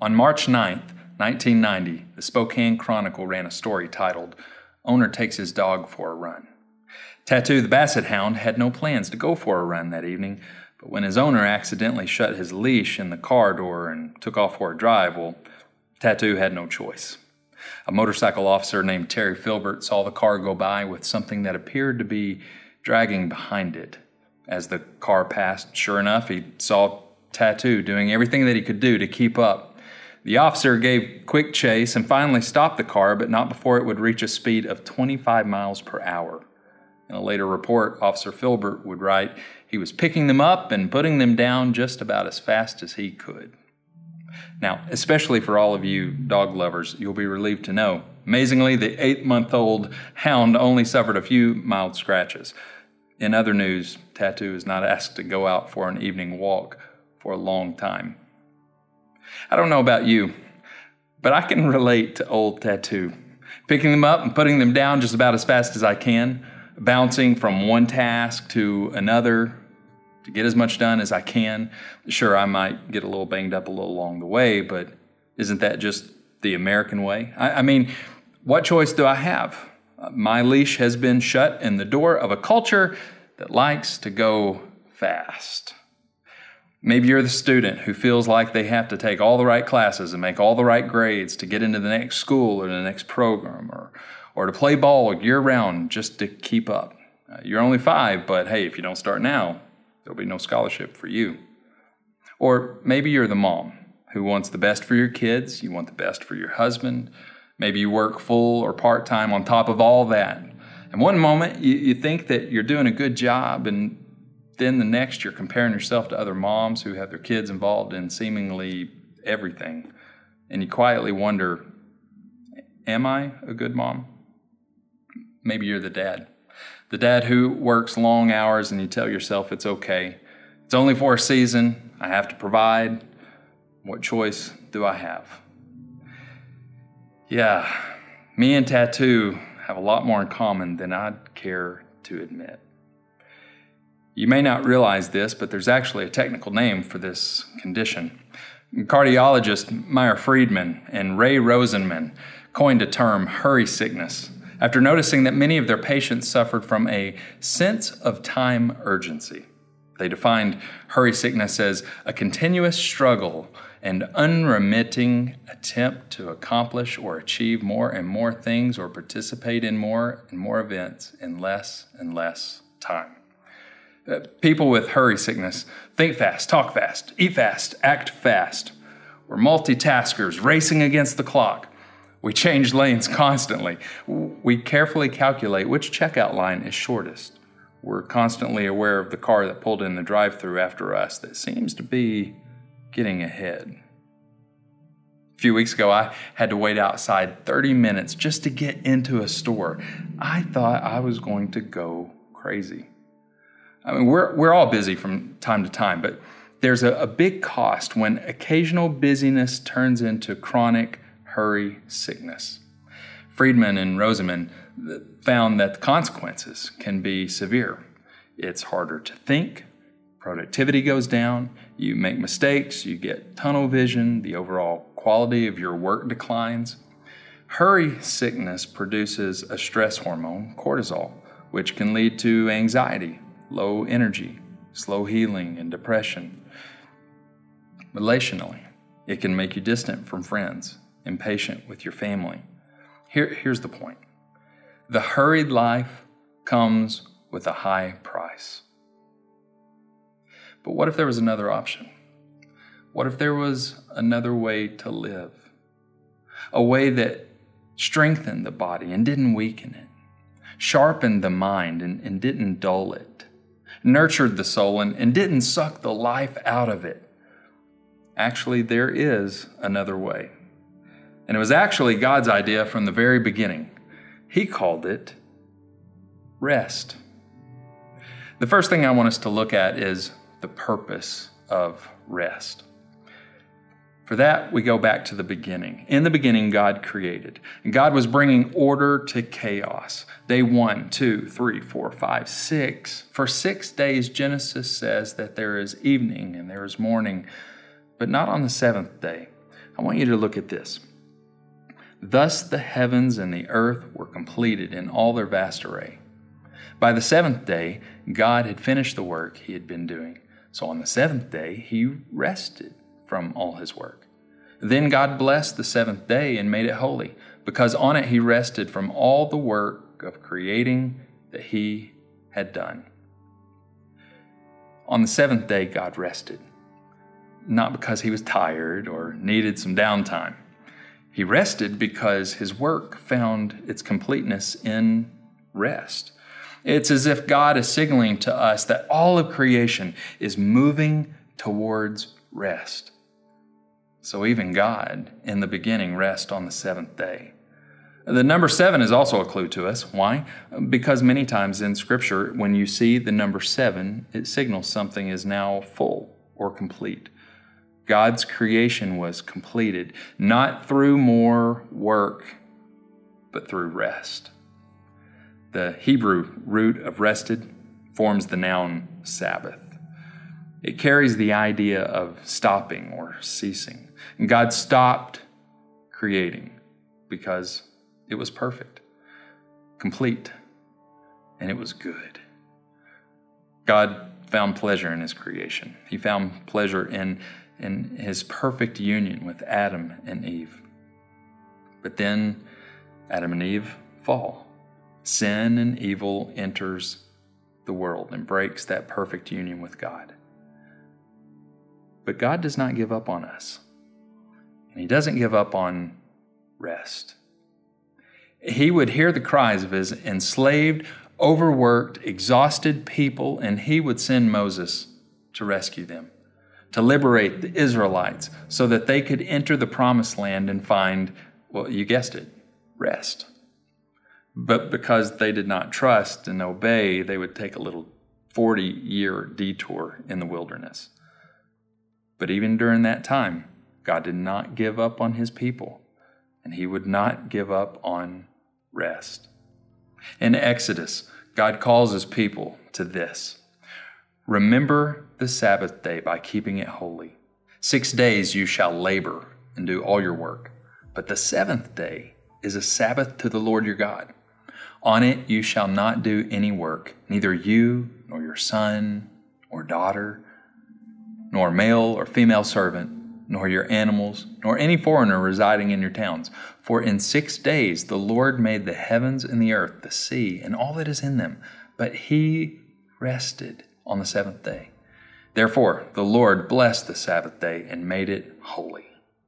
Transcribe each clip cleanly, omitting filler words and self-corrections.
On March 9th, 1990, the Spokane Chronicle ran a story titled, "Owner Takes His Dog for a Run." Tattoo the Basset Hound had no plans to go for a run that evening, but when his owner accidentally shut his leash in the car door and took off for a drive, well, Tattoo had no choice. A motorcycle officer named Terry Filbert saw the car go by with something that appeared to be dragging behind it. As the car passed, sure enough, he saw Tattoo doing everything that he could do to keep up. The officer gave quick chase and finally stopped the car, but not before it would reach a speed of 25 miles per hour. In a later report, Officer Filbert would write, he was picking them up and putting them down just about as fast as he could. Now, especially for all of you dog lovers, you'll be relieved to know, amazingly, the 8-month-old hound only suffered a few mild scratches. In other news, Tattoo is not asked to go out for an evening walk for a long time. I don't know about you, but I can relate to old Tattoo. Picking them up and putting them down just about as fast as I can, bouncing from one task to another to get as much done as I can. Sure, I might get a little banged up a little along the way, but isn't that just the American way? I mean, what choice do I have? My leash has been shut in the door of a culture that likes to go fast. Maybe you're the student who feels like they have to take all the right classes and make all the right grades to get into the next school or the next program, or to play ball year-round just to keep up. You're only 5, but hey, if you don't start now, there'll be no scholarship for you. Or maybe you're the mom who wants the best for your kids, you want the best for your husband. Maybe you work full or part-time on top of all that. And one moment you think that you're doing a good job, and then the next you're comparing yourself to other moms who have their kids involved in seemingly everything. And you quietly wonder, am I a good mom? Maybe you're the dad. The dad who works long hours and you tell yourself it's okay. It's only for a season. I have to provide. What choice do I have? Yeah, me and Tattoo have a lot more in common than I'd care to admit. You may not realize this, but there's actually a technical name for this condition. Cardiologist Meyer Friedman and Ray Rosenman coined a term, hurry sickness, after noticing that many of their patients suffered from a sense of time urgency. They defined hurry sickness as a continuous struggle and unremitting attempt to accomplish or achieve more and more things or participate in more and more events in less and less time. People with hurry sickness think fast, talk fast, eat fast, act fast. We're multitaskers racing against the clock. We change lanes constantly. We carefully calculate which checkout line is shortest. We're constantly aware of the car that pulled in the drive-thru after us that seems to be getting ahead. A few weeks ago, I had to wait outside 30 minutes just to get into a store. I thought I was going to go crazy. I mean, we're all busy from time to time, but there's a big cost when occasional busyness turns into chronic hurry sickness. Friedman and Rosenman found that the consequences can be severe. It's harder to think, productivity goes down, you make mistakes, you get tunnel vision, the overall quality of your work declines. Hurry sickness produces a stress hormone, cortisol, which can lead to anxiety, low energy, slow healing, and depression. Relationally, it can make you distant from friends, impatient with your family. Here's the point. The hurried life comes with a high price. But what if there was another option? What if there was another way to live? A way that strengthened the body and didn't weaken it, sharpened the mind and didn't dull it, nurtured the soul and didn't suck the life out of it. Actually, there is another way. And it was actually God's idea from the very beginning. He called it rest. The first thing I want us to look at is the purpose of rest. For that, we go back to the beginning. In the beginning, God created. And God was bringing order to chaos. Day 1, 2, 3, 4, 5, 6. For 6 days, Genesis says that there is evening and there is morning, but not on the seventh day. I want you to look at this. Thus the heavens and the earth were completed in all their vast array. By the seventh day, God had finished the work he had been doing. So on the seventh day, he rested from all his work. Then God blessed the seventh day and made it holy, because on it he rested from all the work of creating that he had done. On the seventh day, God rested, not because he was tired or needed some downtime. He rested because his work found its completeness in rest. It's as if God is signaling to us that all of creation is moving towards rest. So even God, in the beginning, rests on the seventh day. The number 7 is also a clue to us. Why? Because many times in Scripture, when you see the number 7, it signals something is now full or complete. God's creation was completed, not through more work, but through rest. The Hebrew root of rested forms the noun Sabbath. It carries the idea of stopping or ceasing. And God stopped creating because it was perfect, complete, and it was good. God found pleasure in his creation. He found pleasure in his perfect union with Adam and Eve. But then Adam and Eve fall. Sin and evil enters the world and breaks that perfect union with God. But God does not give up on us. And he doesn't give up on rest. He would hear the cries of his enslaved, overworked, exhausted people, and he would send Moses to rescue them, to liberate the Israelites so that they could enter the promised land and find, well, you guessed it, rest. But because they did not trust and obey, they would take a little 40-year detour in the wilderness. But even during that time, God did not give up on his people, and he would not give up on rest. In Exodus, God calls his people to this. Remember the Sabbath day by keeping it holy. 6 days you shall labor and do all your work, but the seventh day is a Sabbath to the Lord your God. On it you shall not do any work, neither you nor your son or daughter, nor male or female servant, nor your animals, nor any foreigner residing in your towns. For in 6 days the Lord made the heavens and the earth, the sea, and all that is in them, but he rested on the seventh day. Therefore the Lord blessed the Sabbath day and made it holy.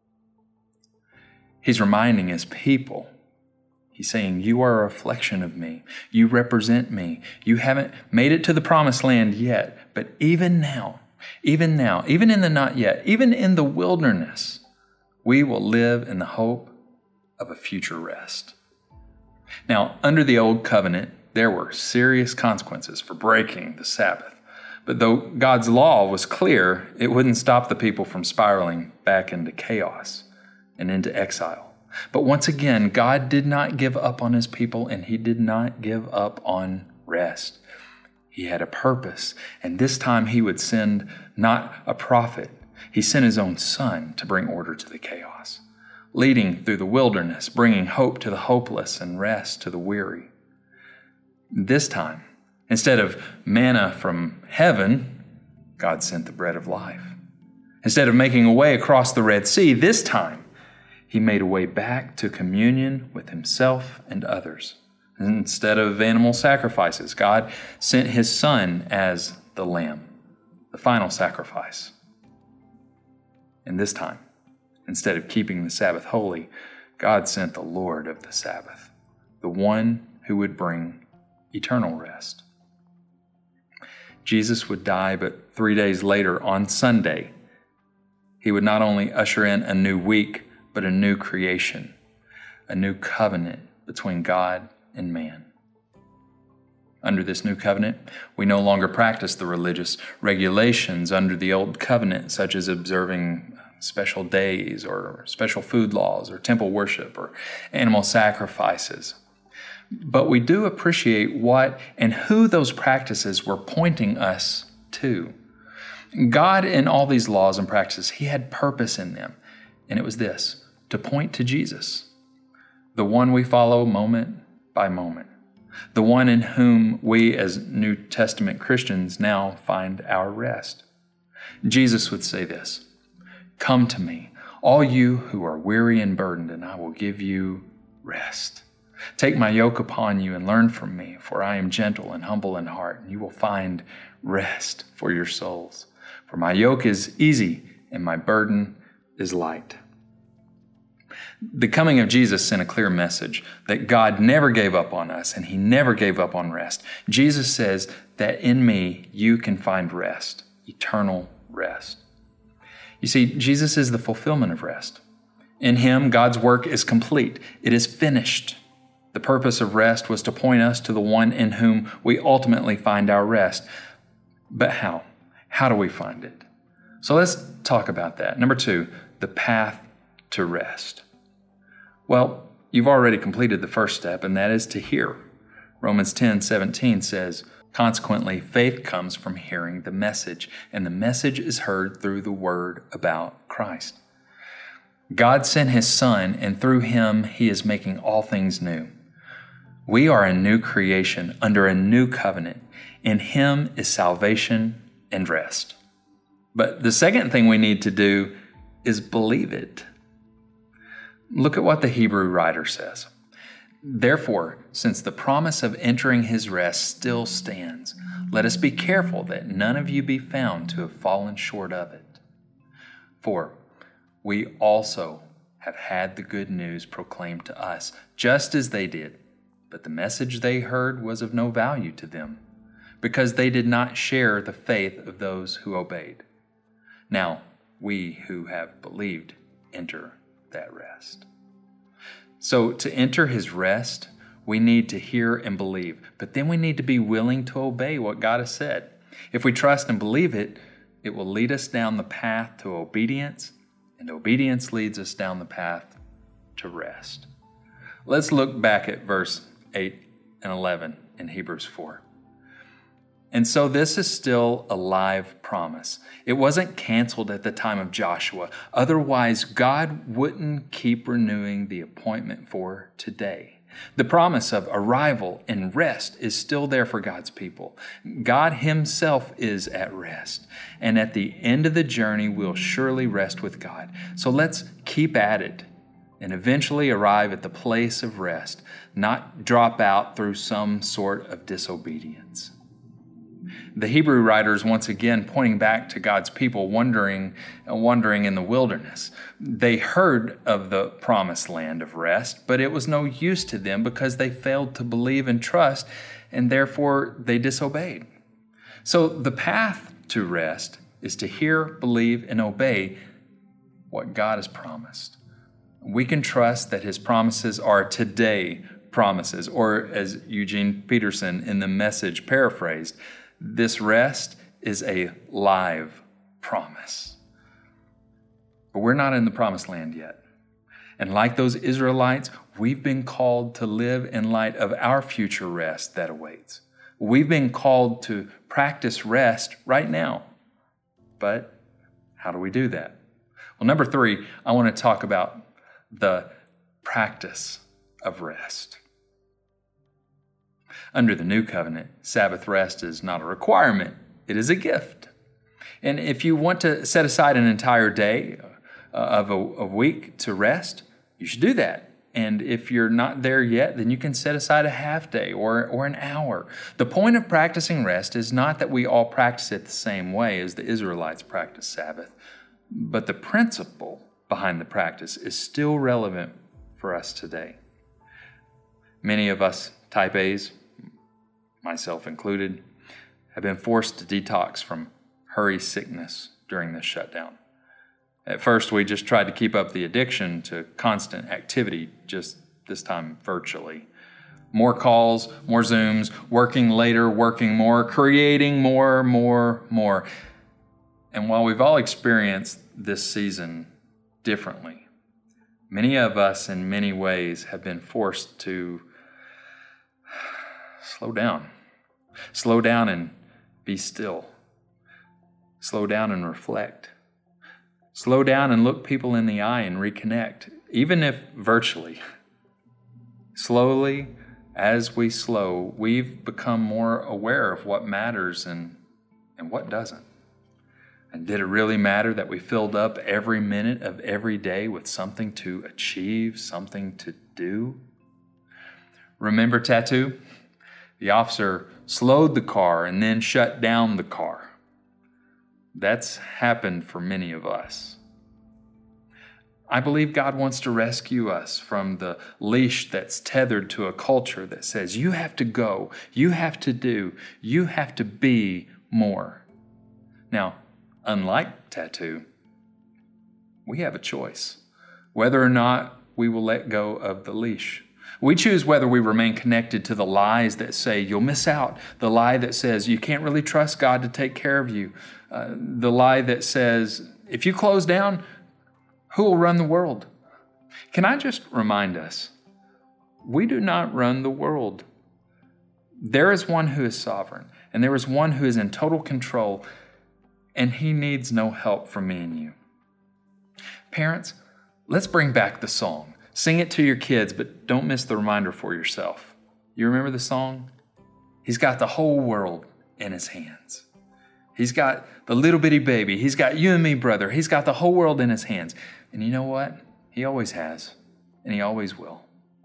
He's reminding his people. He's saying, you are a reflection of me. You represent me. You haven't made it to the promised land yet, but even now, even in the not yet, even in the wilderness, we will live in the hope of a future rest. Now, under the old covenant, there were serious consequences for breaking the Sabbath. But though God's law was clear, it wouldn't stop the people from spiraling back into chaos and into exile. But once again, God did not give up on his people, and he did not give up on rest. He had a purpose, and this time he would send not a prophet. He sent his own son to bring order to the chaos, leading through the wilderness, bringing hope to the hopeless and rest to the weary. This time, instead of manna from heaven, God sent the bread of life. Instead of making a way across the Red Sea, this time, he made a way back to communion with himself and others. Instead of animal sacrifices, God sent his son as the lamb, the final sacrifice. And this time, instead of keeping the Sabbath holy, God sent the Lord of the Sabbath, the one who would bring eternal rest. Jesus would die, but 3 days later, on Sunday, he would not only usher in a new week, but a new creation, a new covenant between God and man. Under this new covenant, we no longer practice the religious regulations under the old covenant, such as observing special days or special food laws or temple worship or animal sacrifices. But we do appreciate what and who those practices were pointing us to. God, in all these laws and practices, he had purpose in them. And it was this: to point to Jesus, the one we follow moment by moment, the one in whom we as New Testament Christians now find our rest. Jesus would say this: "Come to me, all you who are weary and burdened, and I will give you rest. Take my yoke upon you and learn from me, for I am gentle and humble in heart, and you will find rest for your souls. For my yoke is easy and my burden is light." The coming of Jesus sent a clear message that God never gave up on us, and he never gave up on rest. Jesus says that in me you can find rest, eternal rest. You see, Jesus is the fulfillment of rest. In him, God's work is complete. It is finished. The purpose of rest was to point us to the one in whom we ultimately find our rest. But how? How do we find it? So let's talk about that. Number 2, the path to rest. Well, you've already completed the first step, and that is to hear. Romans 10:17 says, "Consequently, faith comes from hearing the message, and the message is heard through the word about Christ." God sent his Son, and through him he is making all things new. We are a new creation under a new covenant. In him is salvation and rest. But the second thing we need to do is believe it. Look at what the Hebrew writer says. "Therefore, since the promise of entering his rest still stands, let us be careful that none of you be found to have fallen short of it. For we also have had the good news proclaimed to us, just as they did. But the message they heard was of no value to them, because they did not share the faith of those who obeyed. Now we who have believed enter that rest." So to enter his rest, we need to hear and believe, but then we need to be willing to obey what God has said. If we trust and believe it, it will lead us down the path to obedience, and obedience leads us down the path to rest. Let's look back at verse 8 and 11 in Hebrews 4. And so this is still a live promise. It wasn't canceled at the time of Joshua. Otherwise, God wouldn't keep renewing the appointment for today. The promise of arrival and rest is still there for God's people. God himself is at rest. And at the end of the journey, we'll surely rest with God. So let's keep at it and eventually arrive at the place of rest, not drop out through some sort of disobedience. The Hebrew writers once again pointing back to God's people wandering in the wilderness. They heard of the promised land of rest, but it was no use to them because they failed to believe and trust, and therefore they disobeyed. So the path to rest is to hear, believe, and obey what God has promised. We can trust that his promises are today promises, or as Eugene Peterson in The Message paraphrased, this rest is a live promise. But we're not in the promised land yet. And like those Israelites, we've been called to live in light of our future rest that awaits. We've been called to practice rest right now. But how do we do that? Well, number 3, I want to talk about the practice of rest. Under the new covenant, Sabbath rest is not a requirement, it is a gift. And if you want to set aside an entire day of a week to rest, you should do that. And if you're not there yet, then you can set aside a half day or an hour. The point of practicing rest is not that we all practice it the same way as the Israelites practiced Sabbath, but the principle behind the practice is still relevant for us today. Many of us type A's, myself included, have been forced to detox from hurry sickness during this shutdown. At first, we just tried to keep up the addiction to constant activity, just this time virtually. More calls, more Zooms, working later, working more, creating more. And while we've all experienced this season differently, many of us in many ways have been forced to slow down. Slow down and be still. Slow down and reflect. Slow down and look people in the eye and reconnect, even if virtually. Slowly, as we slow, we've become more aware of what matters and what doesn't. And did it really matter that we filled up every minute of every day with something to achieve, something to do? Remember Tattoo? The officer slowed the car and then shut down the car. That's happened for many of us. I believe God wants to rescue us from the leash that's tethered to a culture that says, you have to go, you have to do, you have to be more. Now, unlike Tattoo, we have a choice whether or not we will let go of the leash. We choose whether we remain connected to the lies that say you'll miss out, the lie that says you can't really trust God to take care of you, the lie that says if you close down, who will run the world? Can I just remind us, we do not run the world. There is one who is sovereign, and there is one who is in total control, and he needs no help from me and you. Parents, let's bring back the song. Sing it to your kids, but don't miss the reminder for yourself. You remember the song? He's got the whole world in his hands. He's got the little bitty baby. He's got you and me, brother. He's got the whole world in his hands. And you know what? He always has, and he always will.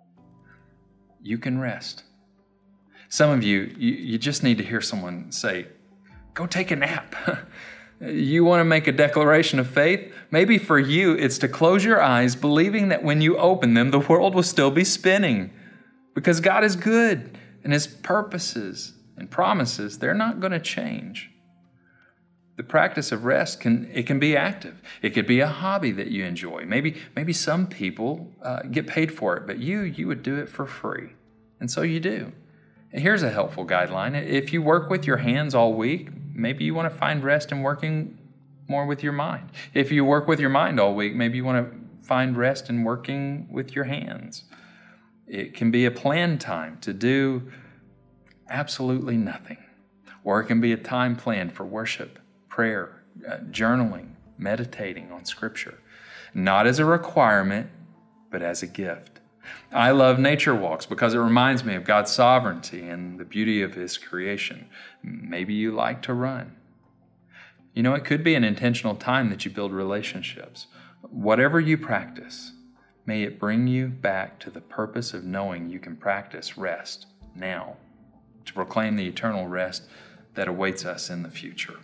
You can rest. Some of you just need to hear someone say, go take a nap. You want to make a declaration of faith? Maybe for you, it's to close your eyes, believing that when you open them, the world will still be spinning. Because God is good, and His purposes and promises, they're not going to change. The practice of rest can be active. It could be a hobby that you enjoy. Maybe some people get paid for it, but you would do it for free. And so you do. And here's a helpful guideline. If you work with your hands all week, maybe you want to find rest in working more with your mind. If you work with your mind all week, maybe you want to find rest in working with your hands. It can be a planned time to do absolutely nothing. Or it can be a time planned for worship, prayer, journaling, meditating on Scripture. Not as a requirement, but as a gift. I love nature walks because it reminds me of God's sovereignty and the beauty of His creation. Maybe you like to run. You know, it could be an intentional time that you build relationships. Whatever you practice, may it bring you back to the purpose of knowing you can practice rest now to proclaim the eternal rest that awaits us in the future.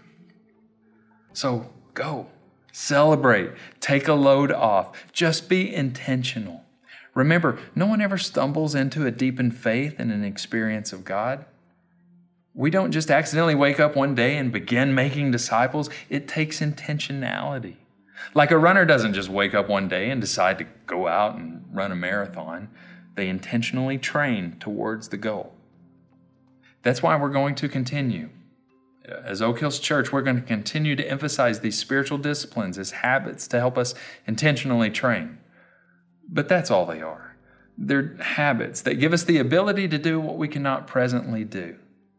So go, celebrate, take a load off, just be intentional. Remember, no one ever stumbles into a deepened faith and an experience of God. We don't just accidentally wake up one day and begin making disciples. It takes intentionality. Like a runner doesn't just wake up one day and decide to go out and run a marathon. They intentionally train towards the goal. That's why we're going to continue. As Oak Hills Church, we're going to continue to emphasize these spiritual disciplines as habits to help us intentionally train. But that's all they are. They're habits that give us the ability to do what we cannot presently do.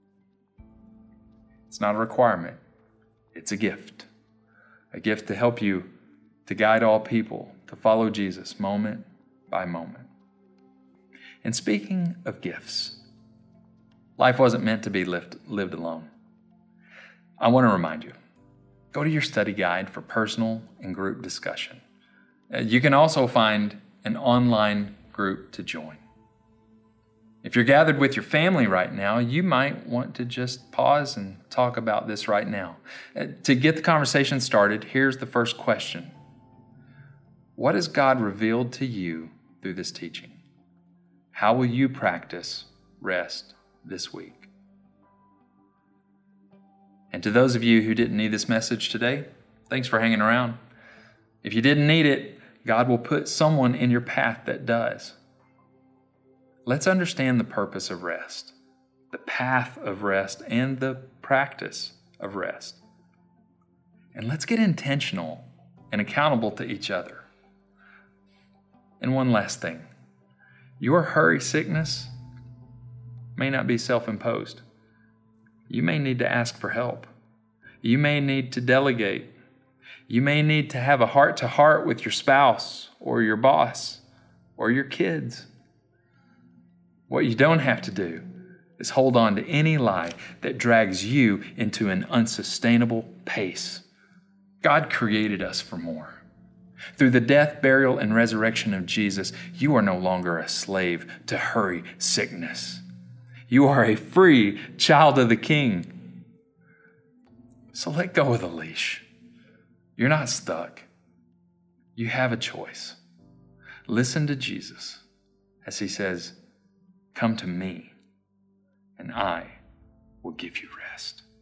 It's not a requirement. It's a gift. A gift to help you to guide all people to follow Jesus moment by moment. And speaking of gifts, life wasn't meant to be lived alone. I want to remind you, go to your study guide for personal and group discussion. You can also find an online group to join. If you're gathered with your family right now, you might want to just pause and talk about this right now. To get the conversation started, here's the first question. What has God revealed to you through this teaching? How will you practice rest this week? And to those of you who didn't need this message today, thanks for hanging around. If you didn't need it, God will put someone in your path that does. Let's understand the purpose of rest, the path of rest, and the practice of rest. And let's get intentional and accountable to each other. And one last thing. Your hurry sickness may not be self-imposed. You may need to ask for help. You may need to delegate. You may need to have a heart-to-heart with your spouse or your boss or your kids. What you don't have to do is hold on to any lie that drags you into an unsustainable pace. God created us for more. Through the death, burial, and resurrection of Jesus, you are no longer a slave to hurry sickness. You are a free child of the King. So let go of the leash. You're not stuck. You have a choice. Listen to Jesus as he says, "Come to me, and I will give you rest."